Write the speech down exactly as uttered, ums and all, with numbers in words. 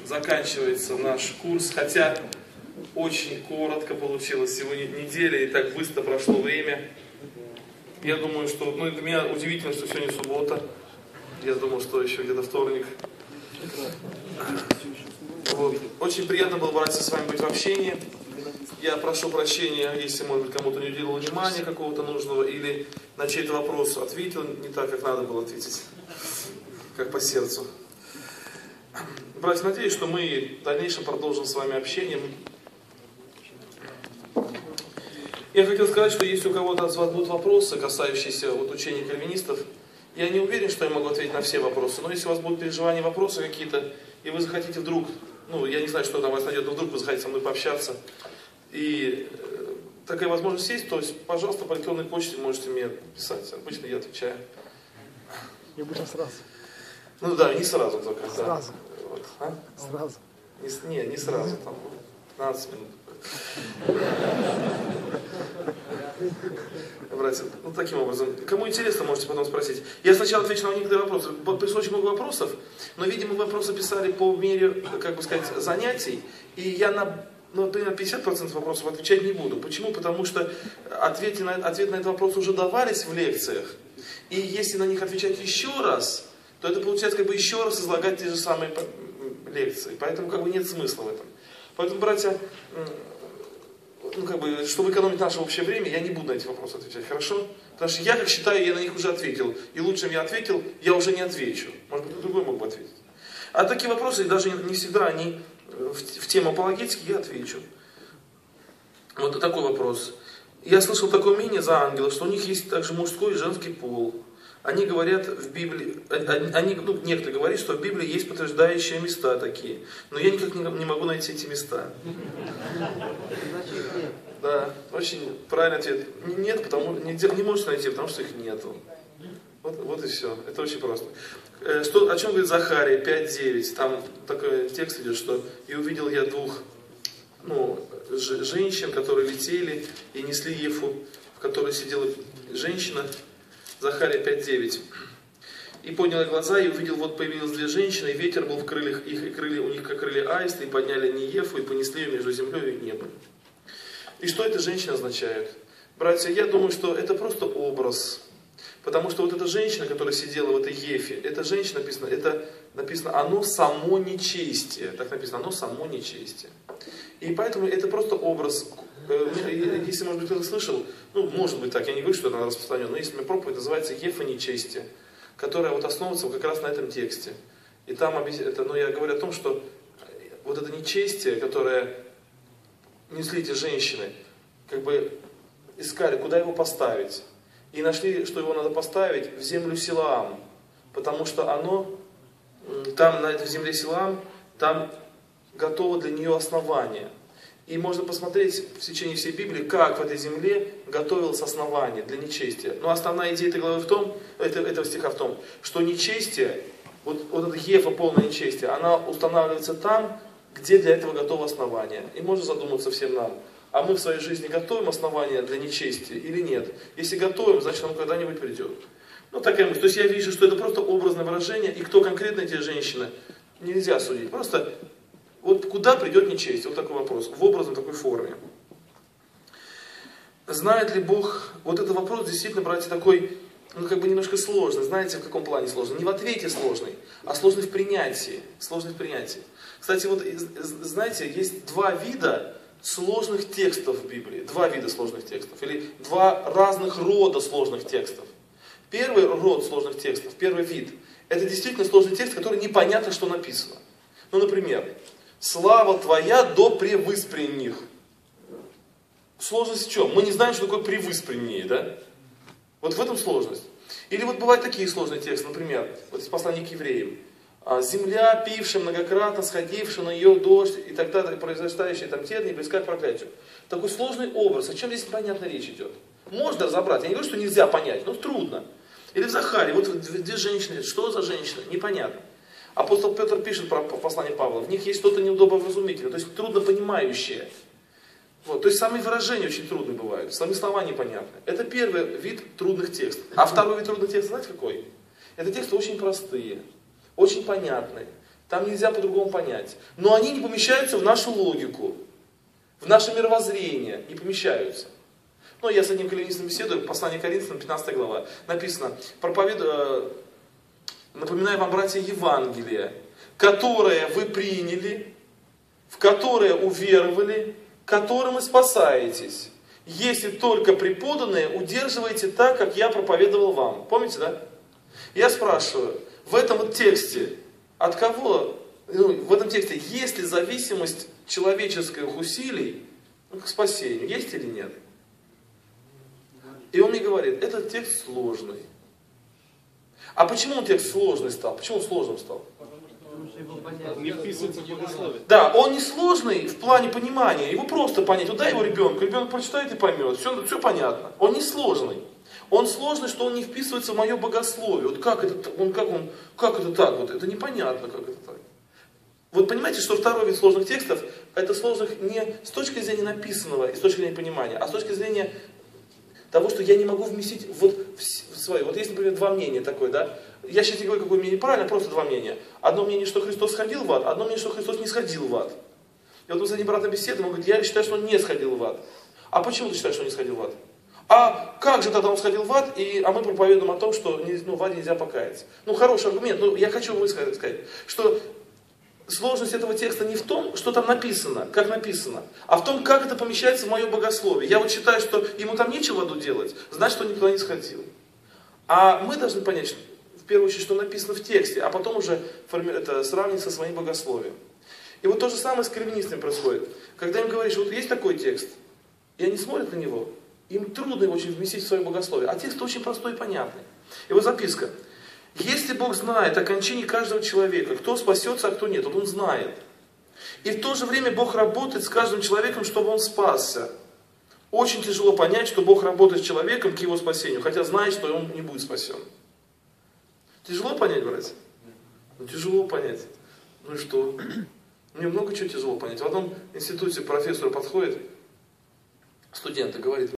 заканчивается наш курс, хотя очень коротко получилось, всего неделя, и так быстро прошло время. Я думаю, что, ну, для меня удивительно, что сегодня суббота. Я думал, что еще где-то вторник. Вот. Очень приятно было, братья, с вами быть в общении. Я прошу прощения, если, может быть, кому-то не уделил внимания какого-то нужного, или на чей-то вопрос ответил не так, как надо было ответить, как по сердцу. Братья, надеюсь, что мы в дальнейшем продолжим с вами общение. Я хотел сказать, что если у кого-то от вас будут вопросы, касающиеся вот учения кальвинистов, я не уверен, что я могу ответить на все вопросы, но если у вас будут переживания, вопросы какие-то, и вы захотите вдруг, ну, я не знаю, что там вас найдет, но вдруг вы захотите со мной пообщаться, и э, такая возможность есть, то есть, пожалуйста, по электронной почте можете мне писать, обычно я отвечаю. И обычно сразу. Ну да, не сразу только. Сразу. Да. Вот. А? Сразу. Не, не, не сразу, там пятнадцать минут. Братья, ну таким образом. Кому интересно, можете потом спросить. Я сначала отвечу на некоторые вопросы. Пришло очень много вопросов, но, видимо, вопросы писали по мере, как бы сказать, занятий. И я на, ну, на пятьдесят процентов вопросов отвечать не буду. Почему? Потому что ответы на, ответы на этот вопрос уже давались в лекциях. И если на них отвечать еще раз, то это получается как бы еще раз излагать те же самые лекции. Поэтому как бы нет смысла в этом. Поэтому, братья, ну, как бы, чтобы экономить наше общее время, я не буду на эти вопросы отвечать, хорошо? Потому что я, как считаю, я на них уже ответил. И лучше, чем я ответил, я уже не отвечу. Может быть, другой мог бы ответить. А такие вопросы, даже не всегда они в, в тему апологетики, я отвечу. Вот такой вопрос. Я слышал такое мнение за ангелов, что у них есть также мужской и женский пол. Они говорят в Библии, они, ну, некоторые говорят, что в Библии есть подтверждающие места такие. Но я никак не, не могу найти эти места. Да, очень правильный ответ. Нет, потому не, не можете найти, потому что их нету. Вот, вот и все. Это очень просто. Что, о чем говорит Захария пять девять? Там такой текст идет, что «И увидел я двух ну, ж, женщин, которые летели и несли ефу, в которой сидела женщина». Захария пять девять. «И поднял я глаза, и увидел, вот появились две женщины, и ветер был в крыльях их, и крылья у них, как крылья аиста, и подняли они ефу, и понесли ее между землей и небом». И что эта женщина означает? Братья, я думаю, что это просто образ. Потому что вот эта женщина, которая сидела в этой ефе, эта женщина написано, это написано, оно само нечестие. Так написано, оно само нечестие. И поэтому это просто образ. Если, может быть, кто-то слышал, ну, может быть так, я не говорю, что это распространено, но есть у меня проповедь, называется «Ефа нечестие», которая вот основывается как раз на этом тексте. И там, это, ну, я говорю о том, что вот это нечестие, которое несли эти женщины, как бы искали, куда его поставить. И нашли, что его надо поставить в землю Силаам, потому что оно, там на этой земле Силаам, там готово для нее основание. И можно посмотреть в течение всей Библии, как в этой земле готовилось основание для нечестия. Но основная идея этой главы в том, этого стиха в том, что нечестие, вот, вот эта ефа полное нечестие, она устанавливается там, где для этого готово основание. И можно задуматься всем нам, а мы в своей жизни готовим основание для нечестия или нет? Если готовим, значит оно когда-нибудь придет. Ну такая мысль. То есть я вижу, что это просто образное выражение, и кто конкретно эти женщины, нельзя судить. Просто вот куда придет нечестие? Вот такой вопрос. В образной такой форме. Знает ли Бог, вот этот вопрос действительно, братья, такой, ну как бы немножко сложный. Знаете, в каком плане сложный? Не в ответе сложный, а сложный в принятии. Сложный в принятии. Кстати, вот знаете, есть два вида сложных текстов в Библии. Два вида сложных текстов. Или два разных рода сложных текстов. Первый род сложных текстов, первый вид, это действительно сложный текст, который непонятно, что написано. Ну, например, «Слава Твоя до превыспренних». Сложность в чем? Мы не знаем, что такое превыспренние, да? Вот в этом сложность. Или вот бывают такие сложные тексты, например, вот из послания к евреям. «Земля, пившая многократно, сходившая на ее дождь, и так далее, произрастающие там тернии, близка к проклятию». Такой сложный образ, о чем здесь понятно речь идет. Можно разобрать, я не говорю, что нельзя понять, но трудно. Или в Захарии, вот две женщины, что за женщины, непонятно. Апостол Петр пишет про послание Павла, в них есть что-то неудобовразумительное, то есть труднопонимающее. Вот, то есть сами выражения очень трудные бывают, сами слова непонятны. Это первый вид трудных текстов. А второй вид трудных текстов, знаете какой? Это тексты очень простые, очень понятные, Там нельзя по-другому понять. Но они не помещаются в нашу логику, в наше мировоззрение, не помещаются. Ну, я с одним кальвинистом беседую, послание Коринфянам, пятнадцатая глава, написано, проповедую, напоминаю вам, братья, Евангелие, которое вы приняли, в которое уверовали, которым и спасаетесь, если только преподанное удерживаете так, как я проповедовал вам. Помните, да? Я спрашиваю, в этом вот тексте, от кого, ну, в этом тексте есть ли зависимость человеческих усилий к спасению, есть или нет? И он мне говорит, этот текст сложный. А почему он текст сложный стал? Почему он сложным стал? Не вписывается в богословие. Да, он не сложный в плане понимания. Его просто понять. Вот дай его ребенку, ребенок прочитает и поймет. Все, все понятно. Он не сложный. Он сложный, что он не вписывается в мое богословие. Вот как это, он, как он, как это так? Вот это непонятно, как это так. Вот понимаете, что второй вид сложных текстов, это сложных не с точки зрения написанного и с точки зрения понимания, а с точки зрения того, что я не могу вместить вот в свое. Вот есть, например, два мнения такое, да? Я сейчас не говорю, какое мнение правильно, просто два мнения. Одно мнение, что Христос сходил в ад, одно мнение, что Христос не сходил в ад. И вот мы с одним братом беседуем, он говорит, я считаю, что он не сходил в ад. А почему ты считаешь, что он не сходил в ад? А как же тогда он сходил в ад, и, а мы проповедуем о том, что не, ну, в аде нельзя покаяться. Ну, хороший аргумент, но я хочу высказать, сказать, что сложность этого текста не в том, что там написано, как написано, а в том, как это помещается в мое богословие. Я вот считаю, что ему там нечего в аду делать, значит, он никуда не сходил. А мы должны понять, что, в первую очередь, что написано в тексте, а потом уже форми- это, сравнить со своим богословием. И вот то же самое с кальвинистами происходит. Когда им говоришь, вот есть такой текст, и они смотрят на него, им трудно его очень вместить в свое богословие. А текст очень простой и понятный. И вот записка. Если Бог знает о кончине каждого человека, кто спасется, а кто нет, вот Он знает. И в то же время Бог работает с каждым человеком, чтобы он спасся. Очень тяжело понять, что Бог работает с человеком к его спасению, хотя знает, что он не будет спасен. Тяжело понять, братья? Ну, тяжело понять. Ну и что? Мне много чего тяжело понять. В одном институте профессор подходит, студент, и говорит,